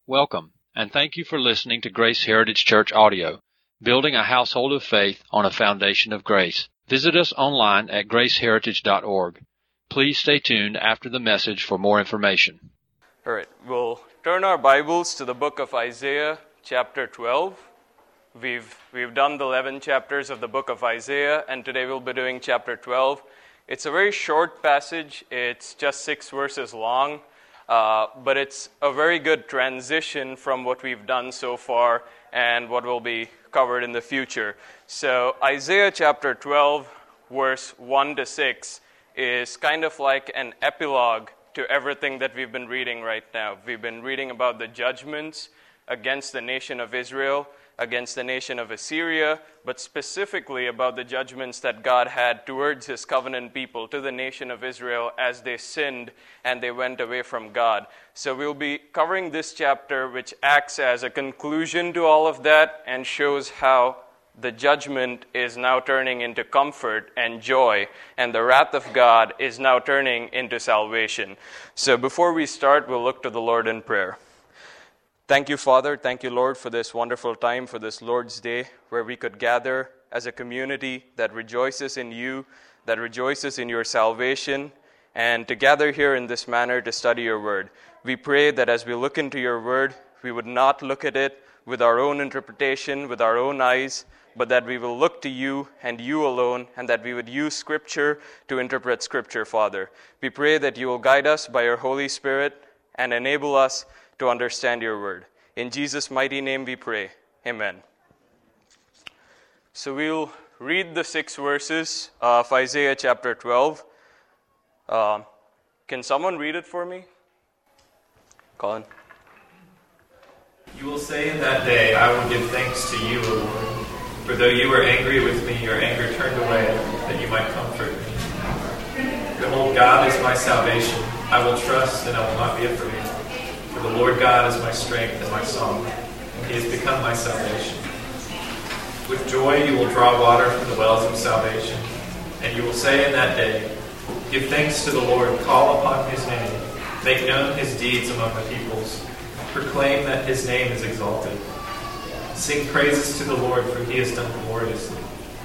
Welcome, and thank you for listening to Grace Heritage Church Audio, building a household of faith on a foundation of grace. Visit us online at graceheritage.org. Please stay tuned after the message for more information. All right, we'll turn our Bibles to the book of Isaiah, chapter 12. We've done the 11 chapters of the book of Isaiah, and today we'll be doing chapter 12. It's a very short passage. It's just 6 verses long. But it's a very good transition from what we've done so far and what will be covered in the future. So Isaiah chapter 12, verse 1 to 6 is kind of like an epilogue to everything that we've been reading right now. We've been reading about the judgments against the nation of Israel, against the nation of Assyria, but specifically about the judgments that God had towards his covenant people, to the nation of Israel as they sinned and they went away from God. So we'll be covering this chapter, which acts as a conclusion to all of that and shows how the judgment is now turning into comfort and joy, and the wrath of God is now turning into salvation. So before we start, we'll look to the Lord in prayer. Thank you, Father. Thank you, Lord, for this wonderful time, for this Lord's Day, where we could gather as a community that rejoices in you, that rejoices in your salvation, and to gather here in this manner to study your word. We pray that as we look into your word, we would not look at it with our own interpretation, with our own eyes, but that we will look to you and you alone, and that we would use Scripture to interpret Scripture, Father. We pray that you will guide us by your Holy Spirit and enable us to understand your word. In Jesus' mighty name we pray. Amen. So we'll read the 6 verses of Isaiah chapter 12. Can someone read it for me? Colin. You will say in that day, I will give thanks to you, O Lord. For though you were angry with me, your anger turned away, that you might comfort me. Behold, God is my salvation. I will trust and I will not be afraid. For the Lord God is my strength and my song, and he has become my salvation. With joy you will draw water from the wells of salvation, and you will say in that day, give thanks to the Lord, call upon his name, make known his deeds among the peoples, proclaim that his name is exalted. Sing praises to the Lord, for he has done gloriously.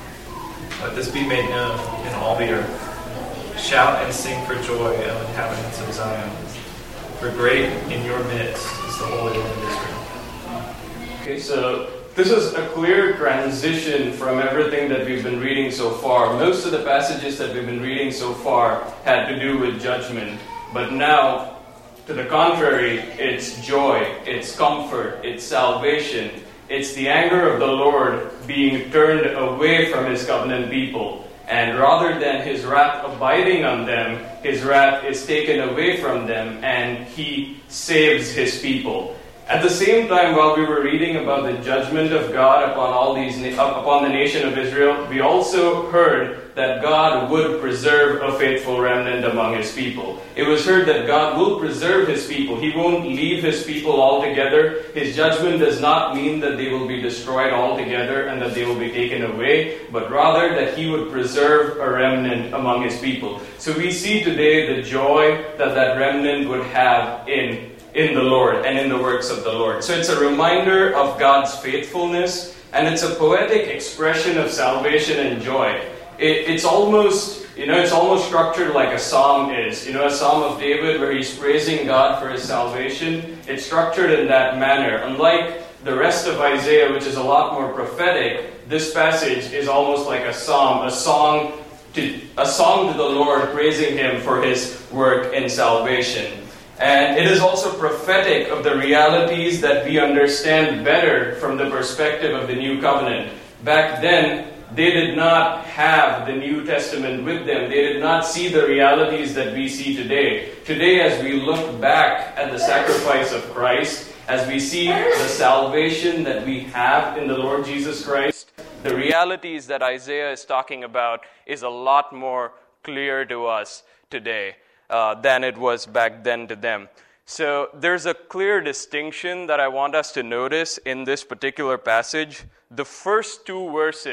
Let this be made known in all the earth. Shout and sing for joy, O inhabitants of Zion. For great in your midst is the Holy One of Israel. Okay, so this is a clear transition from everything that we've been reading so far. Most of the passages that we've been reading so far had to do with judgment. But now, to the contrary, it's joy, it's comfort, it's salvation. It's the anger of the Lord being turned away from his covenant people. And rather than his wrath abiding on them, his wrath is taken away from them, and he saves his people. At the same time, while we were reading about the judgment of God upon the nation of Israel, we also heard that God would preserve a faithful remnant among his people. It was heard that God will preserve his people. He won't leave his people altogether. His judgment does not mean that they will be destroyed altogether and that they will be taken away, but rather that he would preserve a remnant among his people. So we see today the joy that that remnant would have in the Lord and in the works of the Lord. So it's a reminder of God's faithfulness, and it's a poetic expression of salvation and joy. It's almost structured like a psalm is. A psalm of David where he's praising God for his salvation. It's structured in that manner. Unlike the rest of Isaiah, which is a lot more prophetic, this passage is almost like a psalm, a song to the Lord, praising him for his work in salvation. And it is also prophetic of the realities that we understand better from the perspective of the New Covenant. Back then, they did not have the New Testament with them. They did not see the realities that we see today. Today, as we look back at the sacrifice of Christ, as we see the salvation that we have in the Lord Jesus Christ, the realities that Isaiah is talking about is a lot more clear to us today than it was back then to them. So there's a clear distinction that I want us to notice in this particular passage. The first 2 verses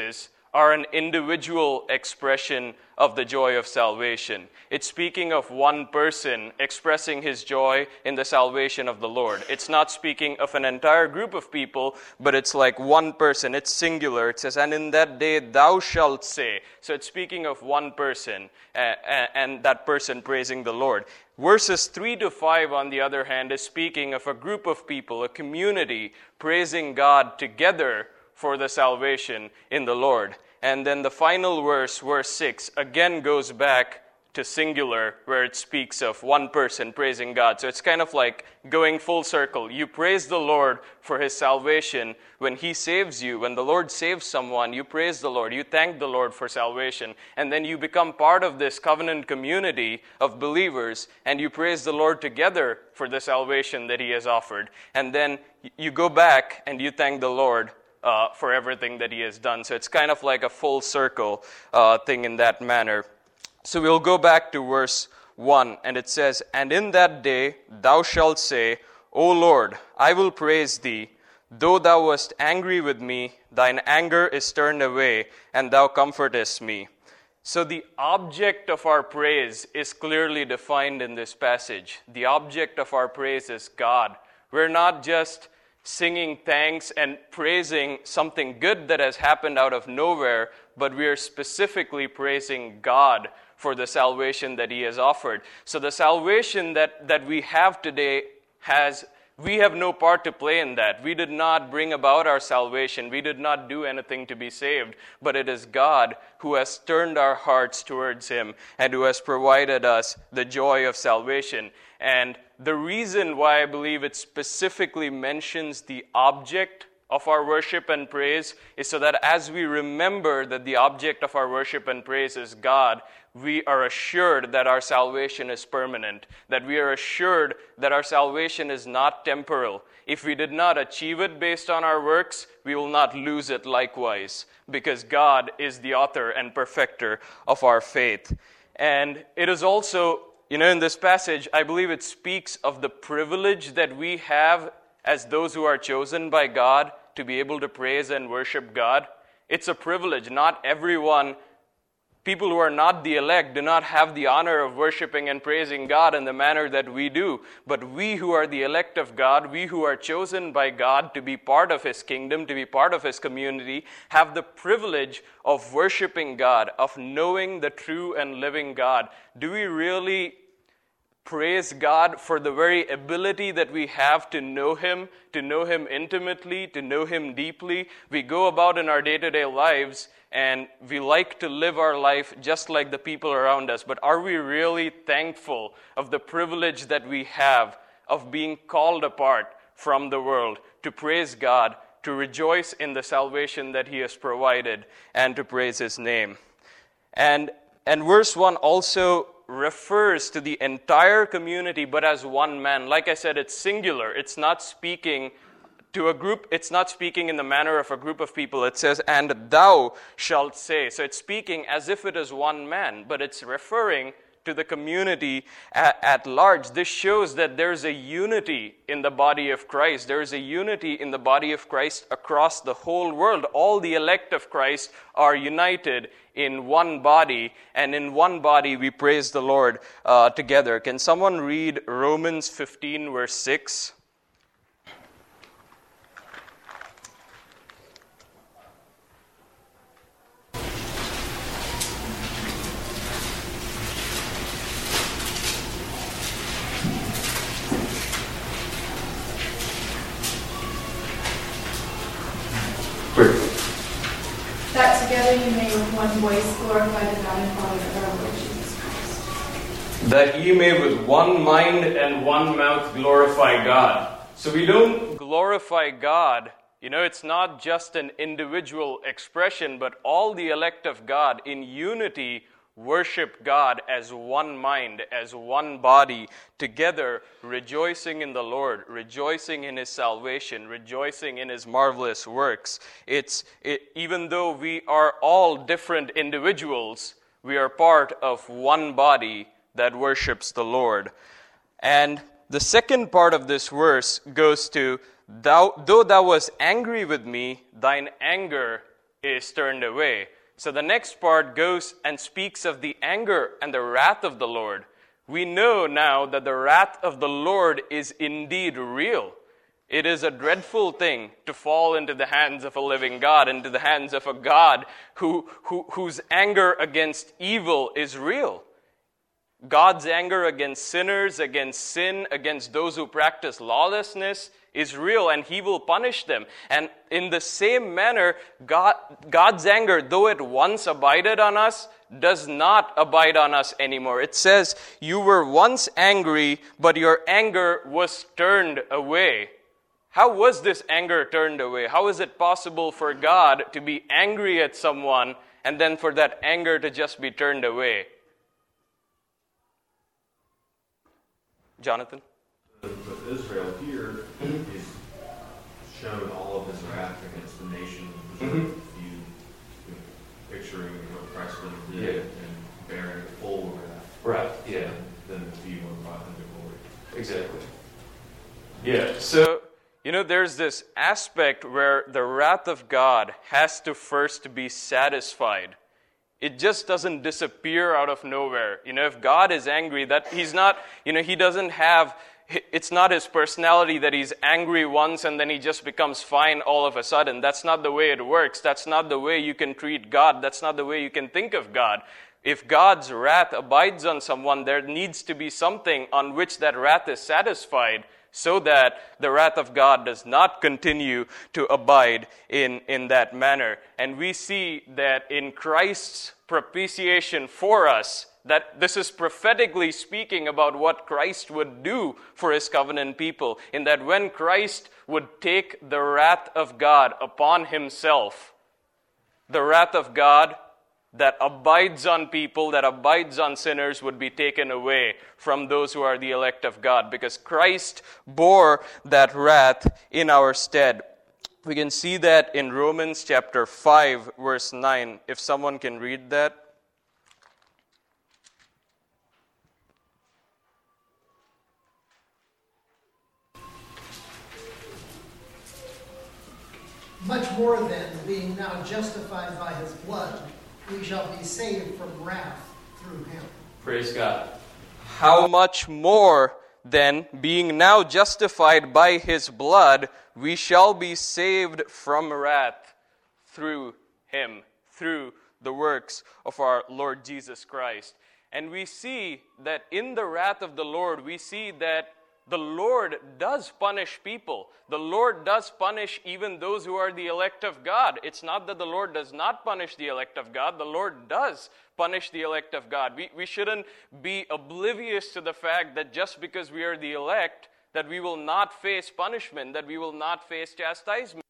are an individual expression of the joy of salvation. It's speaking of one person expressing his joy in the salvation of the Lord. It's not speaking of an entire group of people, but it's like one person. It's singular. It says, and in that day thou shalt say. So it's speaking of one person, and that person praising the Lord. Verses 3 to 5, on the other hand, is speaking of a group of people, a community, praising God together for the salvation in the Lord. And then the final verse, verse 6, again goes back to singular, where it speaks of one person praising God. So it's kind of like going full circle. You praise the Lord for his salvation when he saves you. When the Lord saves someone, you praise the Lord. You thank the Lord for salvation. And then you become part of this covenant community of believers, and you praise the Lord together for the salvation that he has offered. And then you go back and you thank the Lord for everything that he has done. So it's kind of like a full circle thing in that manner. So we'll go back to verse 1, and it says, and in that day thou shalt say, O Lord, I will praise thee. Though thou wast angry with me, thine anger is turned away, and thou comfortest me. So the object of our praise is clearly defined in this passage. The object of our praise is God. We're not just singing thanks and praising something good that has happened out of nowhere, but we are specifically praising God for the salvation that he has offered. So the salvation that we have today we have no part to play in that. We did not bring about our salvation. We did not do anything to be saved, but it is God who has turned our hearts towards him and who has provided us the joy of salvation. And the reason why I believe it specifically mentions the object of our worship and praise is so that as we remember that the object of our worship and praise is God, we are assured that our salvation is permanent, that we are assured that our salvation is not temporal. If we did not achieve it based on our works, we will not lose it likewise, because God is the author and perfecter of our faith. And it is also, in this passage, I believe it speaks of the privilege that we have as those who are chosen by God to be able to praise and worship God. It's a privilege. Not everyone, people who are not the elect, do not have the honor of worshiping and praising God in the manner that we do. But we who are the elect of God, we who are chosen by God to be part of his kingdom, to be part of his community, have the privilege of worshiping God, of knowing the true and living God. Do we really praise God for the very ability that we have to know him intimately, to know him deeply? We go about in our day-to-day lives and we like to live our life just like the people around us, but are we really thankful of the privilege that we have of being called apart from the world to praise God, to rejoice in the salvation that he has provided, and to praise his name? And verse 1 also refers to the entire community, but as one man. Like I said, it's singular. It's not speaking to a group. It's not speaking in the manner of a group of people. It says, and thou shalt say. So it's speaking as if it is one man, but it's referring to the community at large. This shows that there's a unity in the body of Christ. There is a unity in the body of Christ across the whole world. All the elect of Christ are united in one body, and in one body we praise the Lord together. Can someone read Romans 15, verse 6? That together you may with one voice glorify the God and Father of our Lord Jesus Christ. That ye may with one mind and one mouth glorify God. So we don't glorify God, it's not just an individual expression, but all the elect of God in unity worship God as one mind, as one body, together rejoicing in the Lord, rejoicing in his salvation, rejoicing in his marvelous works. Even though we are all different individuals, we are part of one body that worships the Lord. And the second part of this verse goes to, though thou wast angry with me, thine anger is turned away. So the next part goes and speaks of the anger and the wrath of the Lord. We know now that the wrath of the Lord is indeed real. It is a dreadful thing to fall into the hands of a living God, into the hands of a God whose anger against evil is real. God's anger against sinners, against sin, against those who practice lawlessness is real, and He will punish them. And in the same manner, God's anger, though it once abided on us, does not abide on us anymore. It says, you were once angry, but your anger was turned away. How was this anger turned away? How is it possible for God to be angry at someone and then for that anger to just be turned away? Jonathan? With Israel here, he's shown all of his wrath against the nation. Picturing what Christ would did and bearing the full wrath. Right, yeah. And then the few one brought him to glory. Exactly. Yeah, so, there's this aspect where the wrath of God has to first be satisfied. It just doesn't disappear out of nowhere. If God is angry, that He's not, He doesn't have, it's not His personality that He's angry once and then He just becomes fine all of a sudden. That's not the way it works. That's not the way you can treat God. That's not the way you can think of God. If God's wrath abides on someone, there needs to be something on which that wrath is satisfied, so that the wrath of God does not continue to abide in that manner. And we see that in Christ's propitiation for us, that this is prophetically speaking about what Christ would do for His covenant people, in that when Christ would take the wrath of God upon Himself, the wrath of God that abides on people, that abides on sinners, would be taken away from those who are the elect of God, because Christ bore that wrath in our stead. We can see that in Romans chapter 5, verse 9. If someone can read that. Much more then, being now justified by His blood, we shall be saved from wrath through Him. Praise God. How much more then, being now justified by His blood, we shall be saved from wrath through Him, through the works of our Lord Jesus Christ. And we see that in the wrath of the Lord, we see that the Lord does punish people. The Lord does punish even those who are the elect of God. It's not that the Lord does not punish the elect of God. The Lord does punish the elect of God. We shouldn't be oblivious to the fact that just because we are the elect, that we will not face punishment, that we will not face chastisement.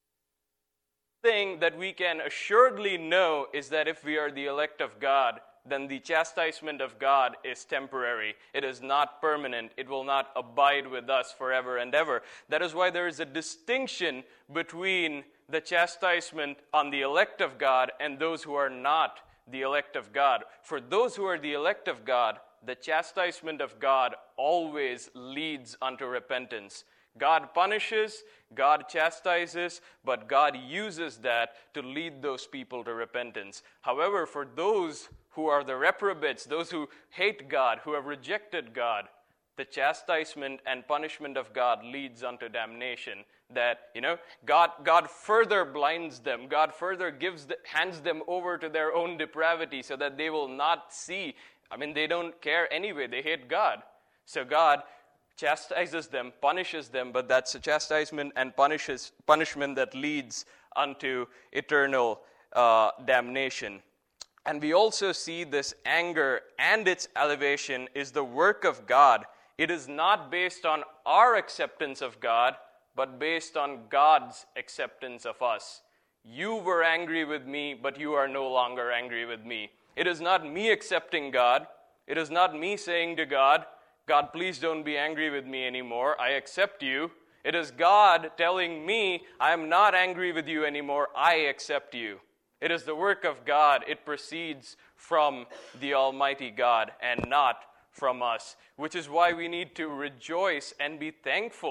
The thing that we can assuredly know is that if we are the elect of God, then the chastisement of God is temporary. It is not permanent. It will not abide with us forever and ever. That is why there is a distinction between the chastisement on the elect of God and those who are not the elect of God. For those who are the elect of God, the chastisement of God always leads unto repentance. God punishes, God chastises, but God uses that to lead those people to repentance. However, for those who are the reprobates, those who hate God, who have rejected God, the chastisement and punishment of God leads unto damnation. That, God further blinds them. God further hands them over to their own depravity so that they will not see. They don't care anyway. They hate God. So God chastises them, punishes them, but that's a chastisement and punishment that leads unto eternal damnation. And we also see this anger and its elevation is the work of God. It is not based on our acceptance of God, but based on God's acceptance of us. You were angry with me, but you are no longer angry with me. It is not me accepting God. It is not me saying to God, God, please don't be angry with me anymore. I accept you. It is God telling me, I am not angry with you anymore. I accept you. It is the work of God. It proceeds from the Almighty God and not from us, which is why we need to rejoice and be thankful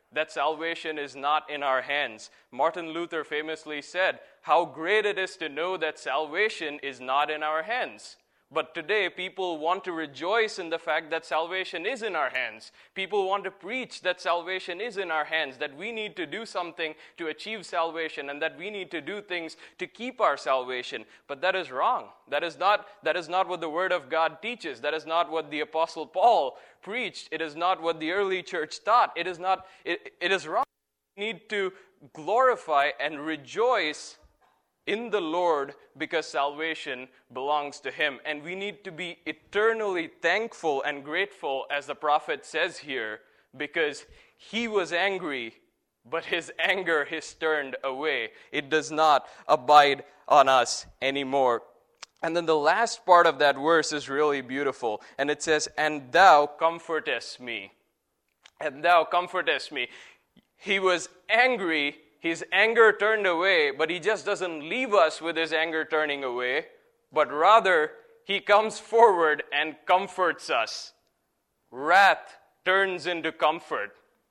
that salvation is not in our hands. Martin Luther famously said, how great it is to know that salvation is not in our hands. But today, people want to rejoice in the fact that salvation is in our hands. People want to preach that salvation is in our hands, that we need to do something to achieve salvation, and that we need to do things to keep our salvation. But that is wrong. That is not what the Word of God teaches. That is not what the Apostle Paul preached. It is not what the early church taught. It is wrong. We need to glorify and rejoice in the Lord because salvation belongs to Him. And we need to be eternally thankful and grateful, as the prophet says here, because He was angry, but His anger is turned away. It does not abide on us anymore. And then the last part of that verse is really beautiful. And it says, and thou comfortest me. And thou comfortest me. He was angry. His anger turned away, but He just doesn't leave us with His anger turning away, but rather He comes forward and comforts us. Wrath turns into comfort.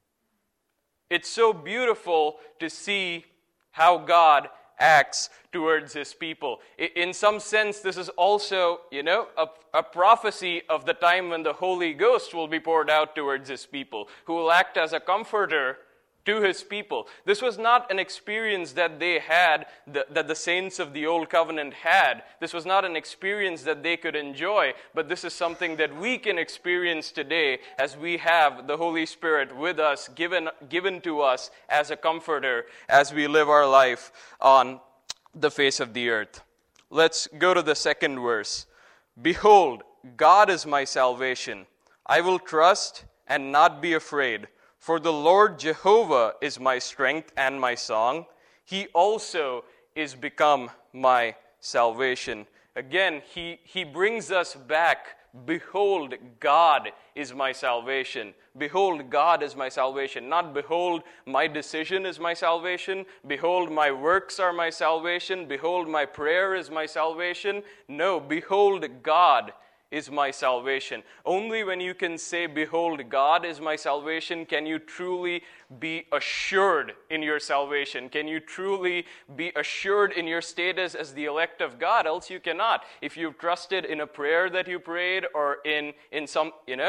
It's so beautiful to see how God acts towards His people. In some sense, this is also, a prophecy of the time when the Holy Ghost will be poured out towards His people, who will act as a comforter to His people. This was not an experience that they had, that the saints of the Old Covenant had. This was not an experience that they could enjoy, but this is something that we can experience today as we have the Holy Spirit with us, given to us as a comforter as we live our life on the face of the earth. Let's go to the second verse. Behold, God is my salvation. I will trust and not be afraid. For the Lord Jehovah is my strength and my song. He also is become my salvation. Again, he brings us back. Behold, God is my salvation. Behold, God is my salvation. Not behold, my decision is my salvation. Behold, my works are my salvation. Behold, my prayer is my salvation. No, behold, God is my salvation. Only when you can say, behold, God is my salvation, can you truly be assured in your salvation. Can you truly be assured in your status as the elect of God? Else you cannot. If you've trusted in a prayer that you prayed, or in some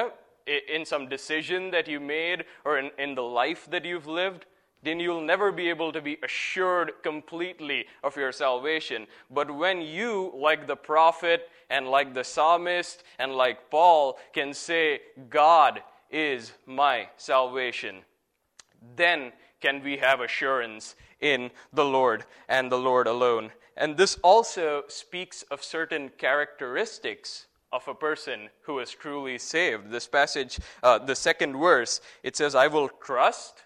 decision that you made, or in the life that you've lived, then you'll never be able to be assured completely of your salvation. But when you, like the prophet and like the psalmist and like Paul, can say, God is my salvation, then can we have assurance in the Lord and the Lord alone. And this also speaks of certain characteristics of a person who is truly saved. This passage, the second verse, it says, I will trust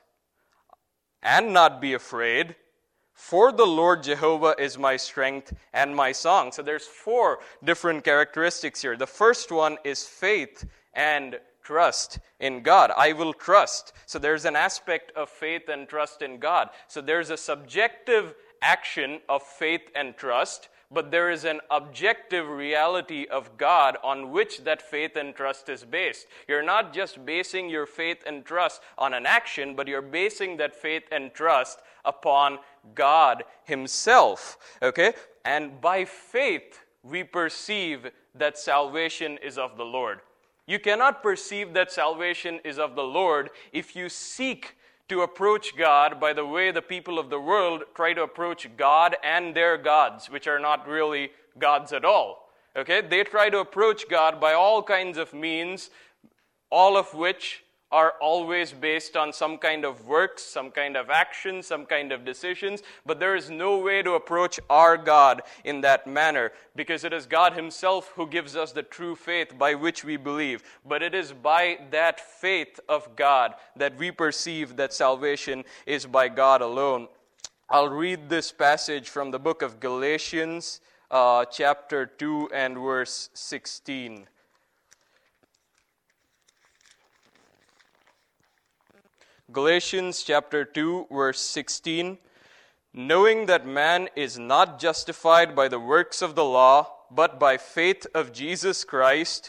and not be afraid, for the Lord Jehovah is my strength and my song. So there's 4 different characteristics here. The first one is faith and trust in God. I will trust. So there's an aspect of faith and trust in God. So there's a subjective action of faith and trust, but there is an objective reality of God on which that faith and trust is based. You're not just basing your faith and trust on an action, but you're basing that faith and trust upon God Himself. Okay? And by faith, we perceive that salvation is of the Lord. You cannot perceive that salvation is of the Lord if you seek to approach God by the way the people of the world try to approach God and their gods, which are not really gods at all. Okay? They try to approach God by all kinds of means, all of which are always based on some kind of works, some kind of action, some kind of decisions, but there is no way to approach our God in that manner, because it is God Himself who gives us the true faith by which we believe. But it is by that faith of God that we perceive that salvation is by God alone. I'll read this passage from the book of Galatians, chapter 2 and verse 16. Galatians chapter 2, verse 16, knowing that man is not justified by the works of the law, but by faith of Jesus Christ,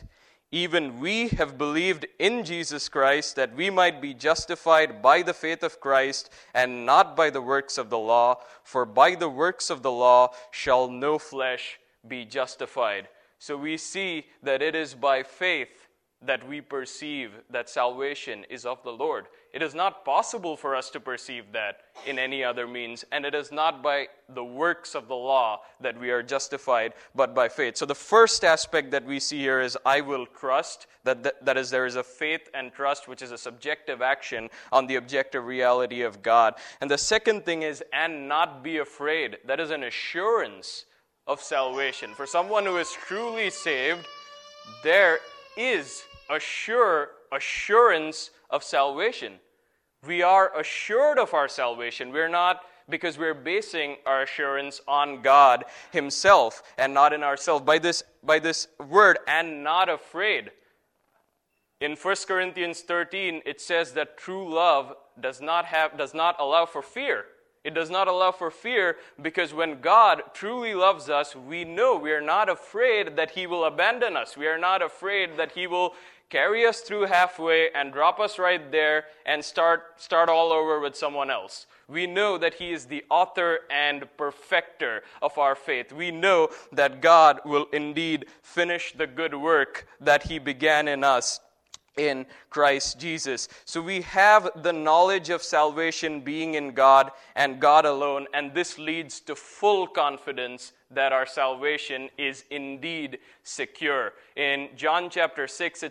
even we have believed in Jesus Christ, that we might be justified by the faith of Christ, and not by the works of the law. For by the works of the law shall no flesh be justified. So we see that it is by faith that we perceive that salvation is of the Lord. It is not possible for us to perceive that in any other means, and it is not by the works of the law that we are justified, but by faith. So the first aspect that we see here is I will trust, that is, there is a faith and trust, which is a subjective action on the objective reality of God. And the second thing is, and not be afraid. That is an assurance of salvation. For someone who is truly saved, there is a sure assurance of salvation. We are assured of our salvation. We're not, because we're basing our assurance on God Himself and not in ourselves. By this word, and not afraid. In 1 Corinthians 13, it says that true love does not allow for fear. It does not allow for fear, because when God truly loves us, we know we are not afraid that He will abandon us. We are not afraid that He will carry us through halfway and drop us right there and start all over with someone else. We know that He is the author and perfecter of our faith. We know that God will indeed finish the good work that He began in us in Christ Jesus. So we have the knowledge of salvation being in God and God alone, and this leads to full confidence that our salvation is indeed secure. In John chapter 6,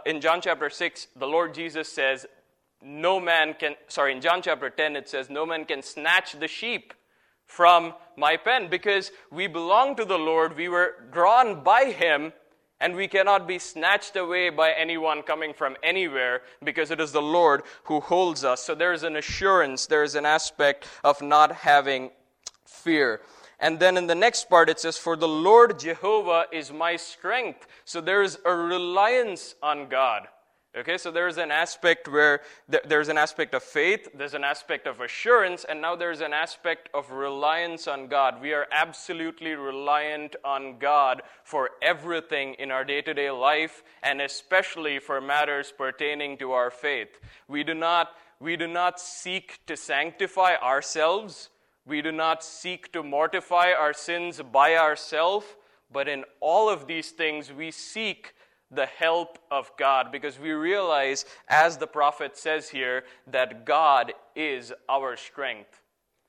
the Lord Jesus says, in John chapter 10 it says, no man can snatch the sheep from my pen, because we belong to the Lord, we were drawn by Him, and we cannot be snatched away by anyone coming from anywhere, because it is the Lord who holds us. So there is an assurance, there is an aspect of not having fear. And then in the next part it says, for the Lord Jehovah is my strength. So there is a reliance on God. Okay, so there's an aspect where there's an aspect of faith, there's an aspect of assurance, and now there's an aspect of reliance on God. We are absolutely reliant on God for everything in our day-to-day life, and especially for matters pertaining to our faith. We do not seek to sanctify ourselves. We do not seek to mortify our sins by ourselves, but in all of these things we seek the help of God, because we realize, as the prophet says here, that God is our strength.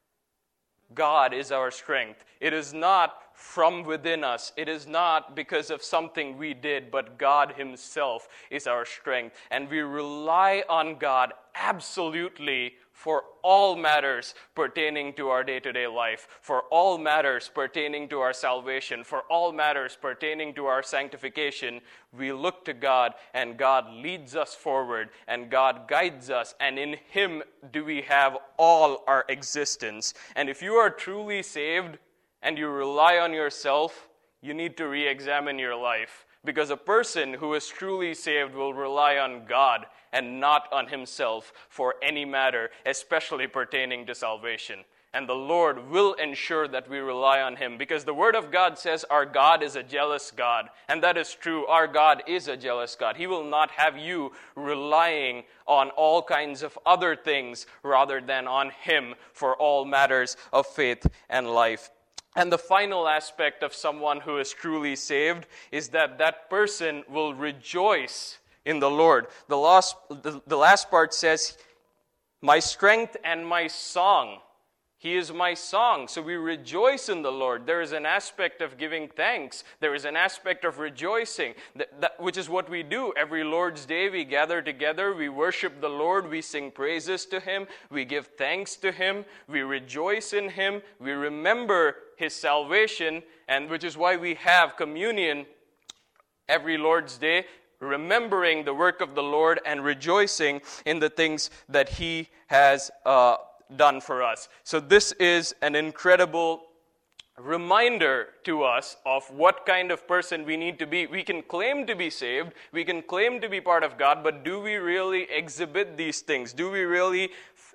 God is our strength. It is not from within us. It is not because of something we did, but God Himself is our strength. And we rely on God absolutely for all matters pertaining to our day-to-day life, for all matters pertaining to our salvation, for all matters pertaining to our sanctification. We look to God, and God leads us forward, and God guides us, and in Him do we have all our existence. And if you are truly saved and you rely on yourself, you need to re-examine your life, because a person who is truly saved will rely on God and not on himself for any matter, especially pertaining to salvation. And the Lord will ensure that we rely on Him, because the Word of God says our God is a jealous God. And that is true. Our God is a jealous God. He will not have you relying on all kinds of other things rather than on Him for all matters of faith and life. And the final aspect of someone who is truly saved is that that person will rejoice in the Lord. The last part says, my strength and my song. He is my song. So we rejoice in the Lord. There is an aspect of giving thanks. There is an aspect of rejoicing, which is what we do. Every Lord's Day we gather together, we worship the Lord, we sing praises to Him, we give thanks to Him, we rejoice in Him, we remember His salvation, and which is why we have communion every Lord's Day, remembering the work of the Lord and rejoicing in the things that He has done for us. So this is an incredible reminder to us of what kind of person we need to be. We can claim to be saved, we can claim to be part of God, but do we really exhibit these things? Do we really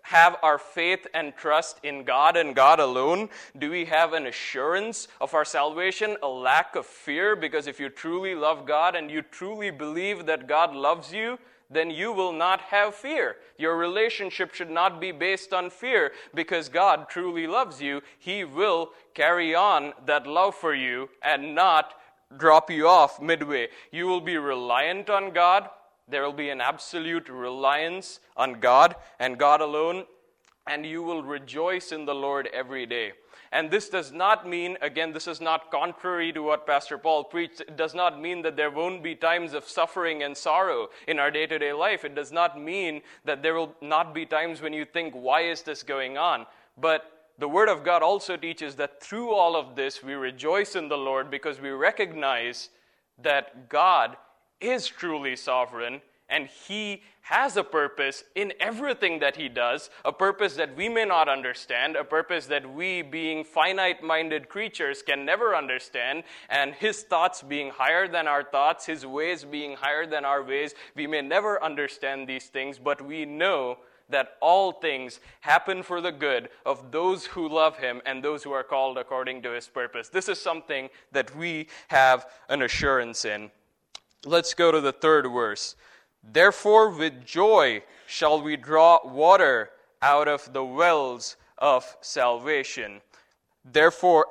have our faith and trust in God and God alone? Do we have an assurance of our salvation, a lack of fear? Because if you truly love God and you truly believe that God loves you, then you will not have fear. Your relationship should not be based on fear, because God truly loves you. He will carry on that love for you and not drop you off midway. You will be reliant on God. There will be an absolute reliance on God and God alone, and you will rejoice in the Lord every day. And this does not mean, again, this is not contrary to what Pastor Paul preached. It does not mean that there won't be times of suffering and sorrow in our day-to-day life. It does not mean that there will not be times when you think, why is this going on? But the Word of God also teaches that through all of this, we rejoice in the Lord because we recognize that God is truly sovereign, and He has a purpose in everything that He does, a purpose that we may not understand, a purpose that we, being finite-minded creatures, can never understand, and His thoughts being higher than our thoughts, His ways being higher than our ways. We may never understand these things, but we know that all things happen for the good of those who love Him and those who are called according to His purpose. This is something that we have an assurance in. Let's go to the third verse. Therefore, with joy shall we draw water out of the wells of salvation. Therefore,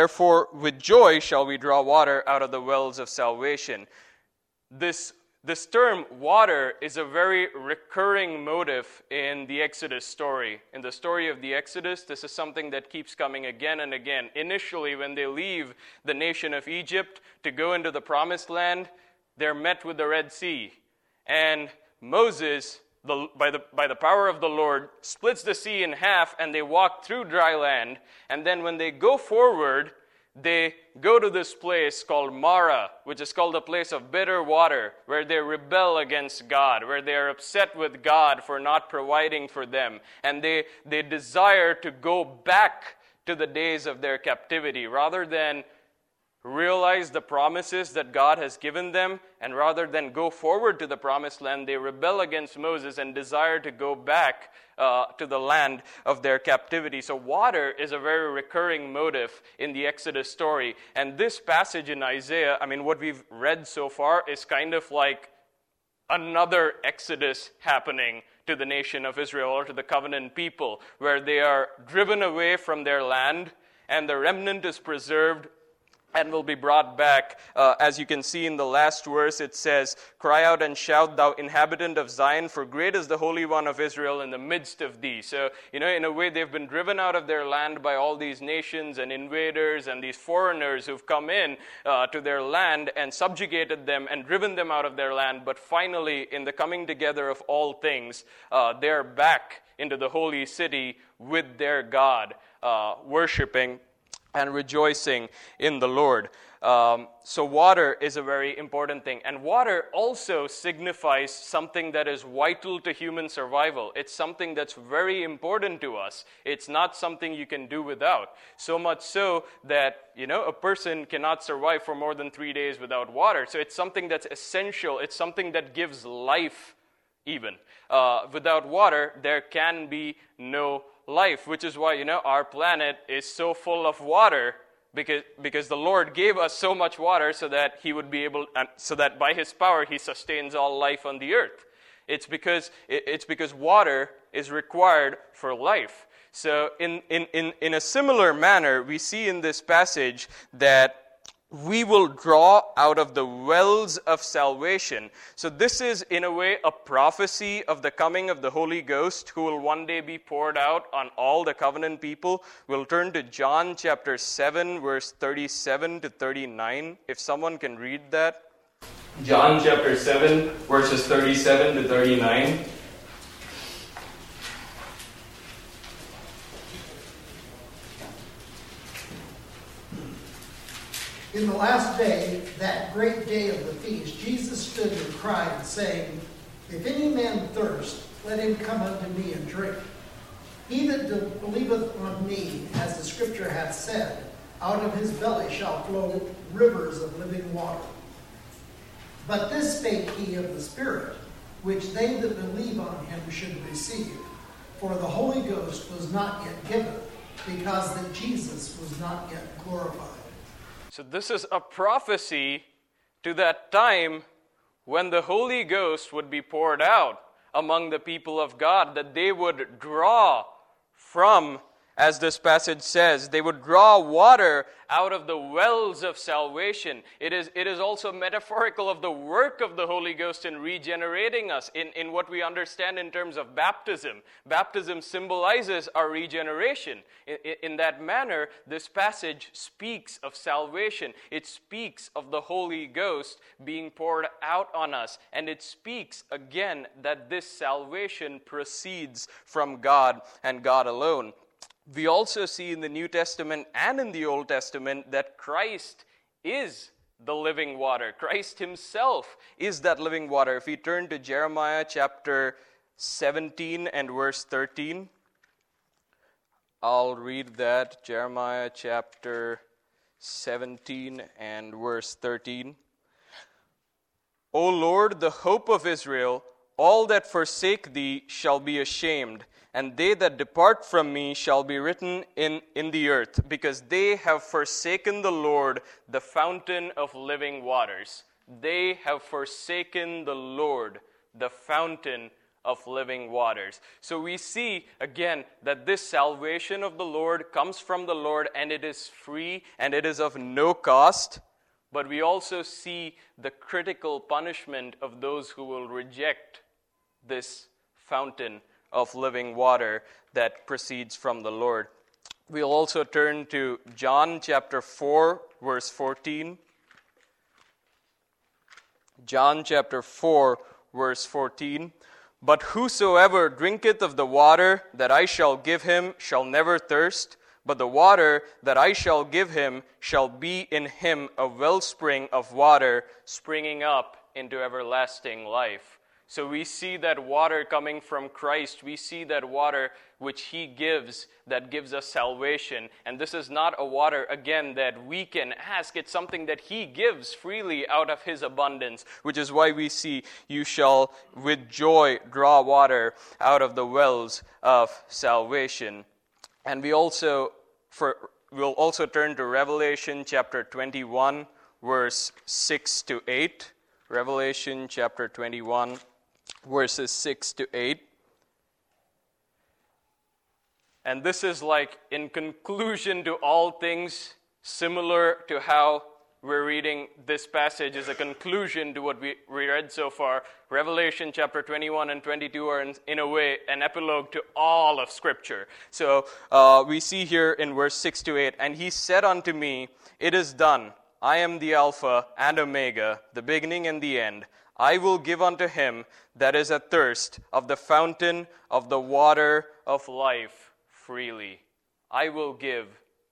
with joy shall we draw water out of the wells of salvation. This term, water, is a very recurring motif in the Exodus story. In the story of the Exodus, this is something that keeps coming again and again. Initially, when they leave the nation of Egypt to go into the promised land, they're met with the Red Sea. And Moses, by the power of the Lord, splits the sea in half, and they walk through dry land. And then when they go forward, they go to this place called Marah, which is called a place of bitter water, where they rebel against God, where they are upset with God for not providing for them. And they desire to go back to the days of their captivity, rather than realize the promises that God has given them, and rather than go forward to the promised land, they rebel against Moses and desire to go back to the land of their captivity. So water is a very recurring motif in the Exodus story. And this passage in Isaiah, what we've read so far is kind of like another Exodus happening to the nation of Israel, or to the covenant people, where they are driven away from their land, and the remnant is preserved and will be brought back. As you can see in the last verse, it says, "Cry out and shout, thou inhabitant of Zion, for great is the Holy One of Israel in the midst of thee." So, in a way, they've been driven out of their land by all these nations and invaders and these foreigners who've come in to their land and subjugated them and driven them out of their land. But finally, in the coming together of all things, they're back into the holy city with their God, worshiping and rejoicing in the Lord. So water is a very important thing. And water also signifies something that is vital to human survival. It's something that's very important to us. It's not something you can do without. So much so that, a person cannot survive for more than 3 days without water. So it's something that's essential. It's something that gives life even. Without water, there can be no life, which is why, our planet is so full of water, because the Lord gave us so much water so that He would be able, so that by His power He sustains all life on the earth. It's because water is required for life. So in a similar manner, we see in this passage that we will draw out of the wells of salvation. So this is, in a way, a prophecy of the coming of the Holy Ghost, who will one day be poured out on all the covenant people. We'll turn to John chapter 7, verse 37 to 39, if someone can read that. John chapter 7, verses 37 to 39. In the last day, that great day of the feast, Jesus stood and cried, saying, If any man thirst, let him come unto me and drink. He that believeth on me, as the Scripture hath said, out of his belly shall flow rivers of living water. But this spake he of the Spirit, which they that believe on him should receive. for the Holy Ghost was not yet given, because that Jesus was not yet glorified. So this is a prophecy to that time when the Holy Ghost would be poured out among the people of God, that they would draw from, as this passage says, they would draw water out of the wells of salvation. It is also metaphorical of the work of the Holy Ghost in regenerating us in what we understand in terms of baptism. Baptism symbolizes our regeneration. In that manner, this passage speaks of salvation. It speaks of the Holy Ghost being poured out on us. And it speaks again that this salvation proceeds from God and God alone. We also see in the New Testament and in the Old Testament that Christ is the living water. Christ himself is that living water. If we turn to Jeremiah chapter 17 and verse 13, I'll read that. Jeremiah chapter 17 and verse 13. O Lord, the hope of Israel, all that forsake thee shall be ashamed, and they that depart from me shall be written in the earth, because they have forsaken the Lord, the fountain of living waters. They have forsaken the Lord, the fountain of living waters. So we see again that this salvation of the Lord comes from the Lord, and it is free and it is of no cost. But we also see the critical punishment of those who will reject this fountain of living water that proceeds from the Lord. We'll also turn to John chapter 4, verse 14. John chapter 4, verse 14. But whosoever drinketh of the water that I shall give him shall never thirst, but the water that I shall give him shall be in him a wellspring of water springing up into everlasting life. So we see that water coming from Christ. We see that water which he gives that gives us salvation. And this is not a water, again, that we can ask. It's something that he gives freely out of his abundance, which is why we see, you shall with joy draw water out of the wells of salvation. And we'll also turn to Revelation chapter 21, verse 6 to 8. Revelation chapter 21, verses 6 to 8. And this is like in conclusion to all things, similar to how we're reading this passage is a conclusion to what we read so far. Revelation chapter 21 and 22 are in a way an epilogue to all of Scripture. So we see here in verse 6 to 8, and he said unto me, it is done. I am the Alpha and Omega, the beginning and the end. I will give unto him that is athirst of the fountain of the water of life freely. I will give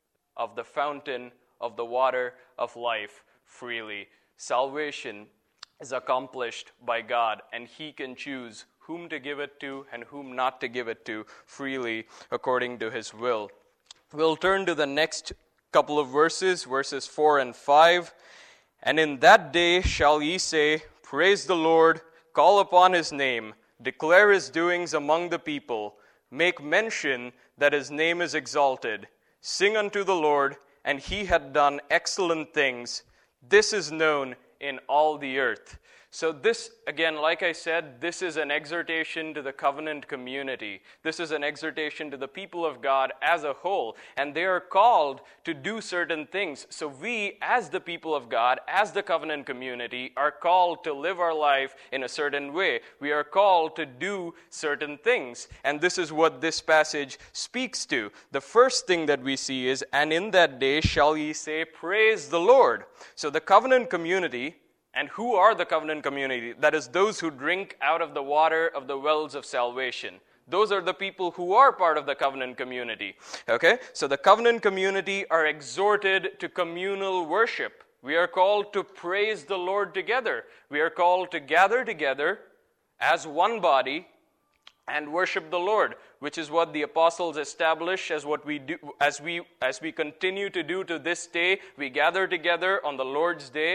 of the fountain of the water of life freely. Salvation is accomplished by God, and he can choose whom to give it to and whom not to give it to freely according to his will. We'll turn to the next couple of verses 4 and 5. And in that day shall ye say, praise the Lord, call upon his name, declare his doings among the people, make mention that his name is exalted. Sing unto the Lord, and he hath done excellent things. This is known in all the earth. So this, again, like I said, this is an exhortation to the covenant community. This is an exhortation to the people of God as a whole. And they are called to do certain things. So we, as the people of God, as the covenant community, are called to live our life in a certain way. We are called to do certain things. And this is what this passage speaks to. The first thing that we see is, and in that day shall ye say, praise the Lord. So the covenant community. And who are the covenant community? That is those who drink out of the water of the wells of salvation. Those are the people who are part of the covenant community. Okay? So the covenant community are exhorted to communal worship. We are called to praise the Lord together. We are called to gather together as one body and worship the Lord, which is what the apostles establish as what we do, as we continue to do to this day. We gather together on the Lord's day.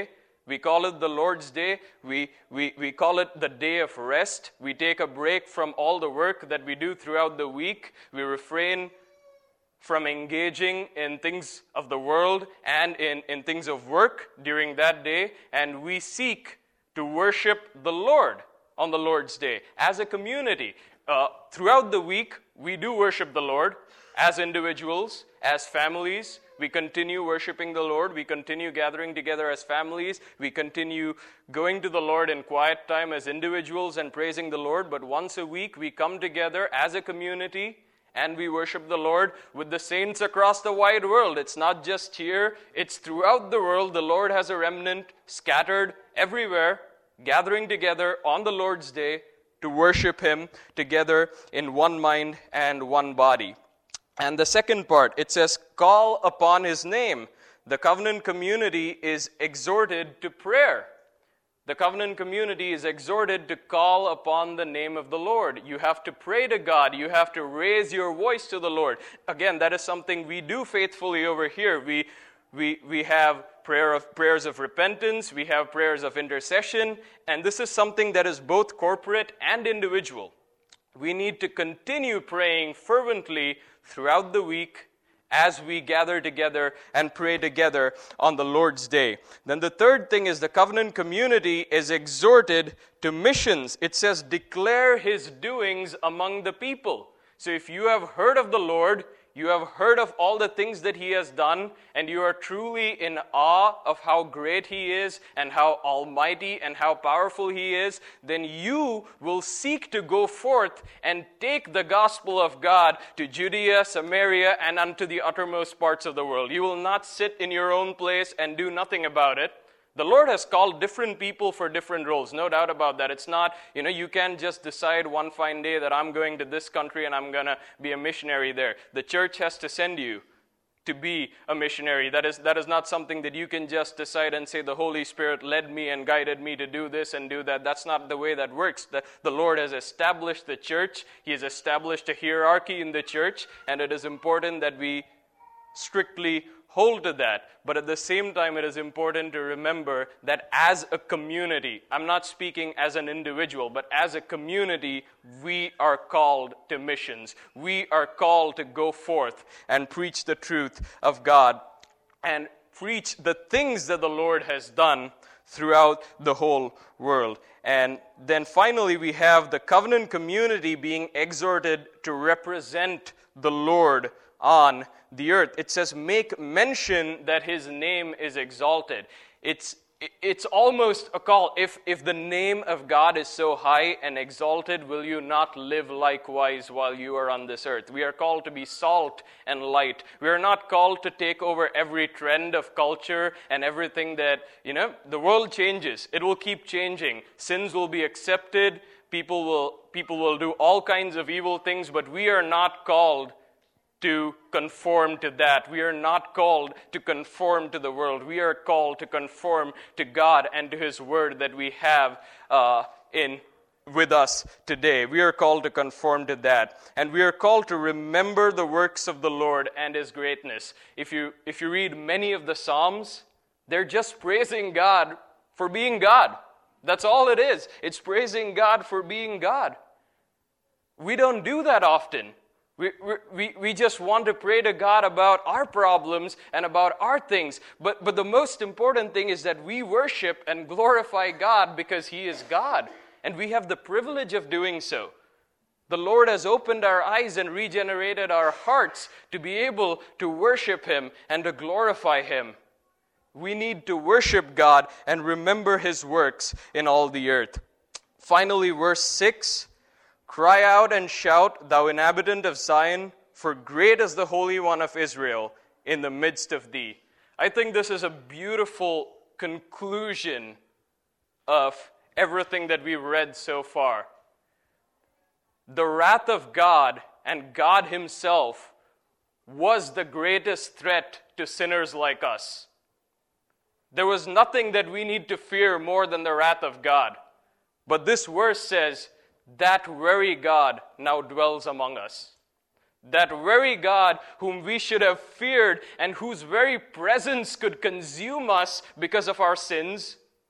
We call it the Lord's Day. We call it the day of rest. We take a break from all the work that we do throughout the week. We refrain from engaging in things of the world and in things of work during that day. And we seek to worship the Lord on the Lord's Day as a community. Throughout the week, we do worship the Lord as individuals, as families. We continue worshiping the Lord. We continue gathering together as families. We continue going to the Lord in quiet time as individuals and praising the Lord. But once a week, we come together as a community and we worship the Lord with the saints across the wide world. It's not just here. It's throughout the world. The Lord has a remnant scattered everywhere, gathering together on the Lord's Day to worship Him together in one mind and one body. And the second part, it says, call upon His name. The covenant community is exhorted to prayer. The covenant community is exhorted to call upon the name of the Lord. You have to pray to God. You have to raise your voice to the Lord. Again, that is something we do faithfully over here. We have prayers of repentance. We have prayers of intercession. And this is something that is both corporate and individual. We need to continue praying fervently throughout the week as we gather together and pray together on the Lord's Day. Then the third thing is the covenant community is exhorted to missions. It says, declare His doings among the people. So if you have heard of the Lord, you have heard of all the things that He has done, and you are truly in awe of how great He is and how almighty and how powerful He is, then you will seek to go forth and take the gospel of God to Judea, Samaria, and unto the uttermost parts of the world. You will not sit in your own place and do nothing about it. The Lord has called different people for different roles, no doubt about that. It's not, you can't just decide one fine day that I'm going to this country and I'm going to be a missionary there. The church has to send you to be a missionary. That is not something that you can just decide and say, the Holy Spirit led me and guided me to do this and do that. That's not the way that works. The Lord has established the church. He has established a hierarchy in the church, and it is important that we strictly hold to that. But at the same time, it is important to remember that as a community, I'm not speaking as an individual, but as a community, we are called to missions. We are called to go forth and preach the truth of God and preach the things that the Lord has done throughout the whole world. And then finally, we have the covenant community being exhorted to represent the Lord on the earth. It says, make mention that His name is exalted. It's almost a call. If the name of God is so high and exalted, will you not live likewise while you are on this earth? We are called to be salt and light. We are not called to take over every trend of culture and everything that, the world changes. It will keep changing. Sins will be accepted. People will do all kinds of evil things, but we are not called to conform to that. We are not called to conform to the world. We are called to conform to God and to His Word that we have with us today. We are called to conform to that. And we are called to remember the works of the Lord and His greatness. If you read many of the Psalms, they're just praising God for being God. That's all it is. It's praising God for being God. We don't do that often. We just want to pray to God about our problems and about our things. But the most important thing is that we worship and glorify God because He is God. And we have the privilege of doing so. The Lord has opened our eyes and regenerated our hearts to be able to worship Him and to glorify Him. We need to worship God and remember His works in all the earth. Finally, verse 6. Cry out and shout, thou inhabitant of Zion, for great is the Holy One of Israel in the midst of thee. I think this is a beautiful conclusion of everything that we've read so far. The wrath of God and God Himself was the greatest threat to sinners like us. There was nothing that we need to fear more than the wrath of God. But this verse says, that very God now dwells among us. That very God whom we should have feared and whose very presence could consume us because of our sins,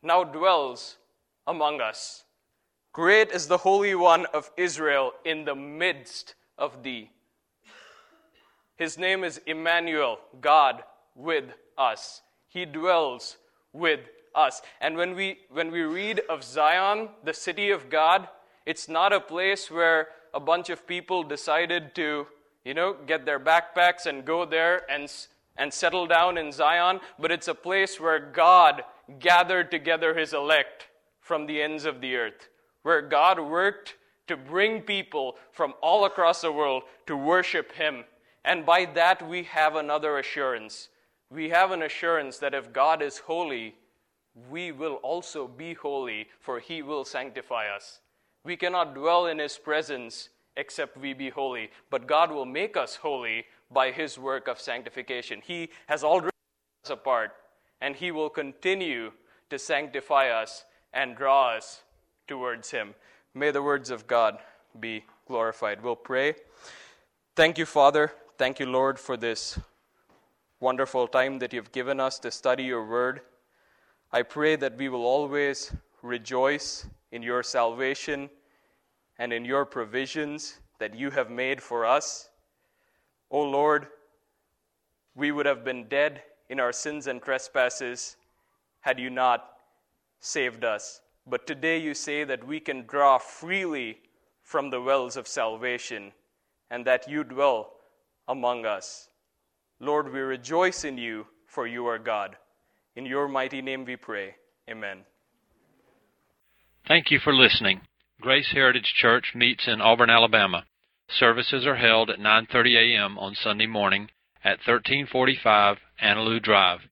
now dwells among us. Great is the Holy One of Israel in the midst of thee. His name is Emmanuel, God with us. He dwells with us. And when we read of Zion, the city of God, it's not a place where a bunch of people decided to, get their backpacks and go there and settle down in Zion, but it's a place where God gathered together his elect from the ends of the earth, where God worked to bring people from all across the world to worship him. And by that we have another assurance. We have an assurance that if God is holy, we will also be holy, for he will sanctify us. We cannot dwell in his presence except we be holy, but God will make us holy by his work of sanctification. He has already set us apart, and he will continue to sanctify us and draw us towards him. May the words of God be glorified. We'll pray. Thank you, Father. Thank you, Lord, for this wonderful time that you've given us to study your word. I pray that we will always rejoice in your salvation and in your provisions that you have made for us. O Lord, we would have been dead in our sins and trespasses had you not saved us. But today you say that we can draw freely from the wells of salvation and that you dwell among us. Lord, we rejoice in you, for you are God. In your mighty name we pray. Amen. Thank you for listening. Grace Heritage Church meets in Auburn, Alabama. Services are held at 9:30 a.m. on Sunday morning at 1345 Annaloo Drive.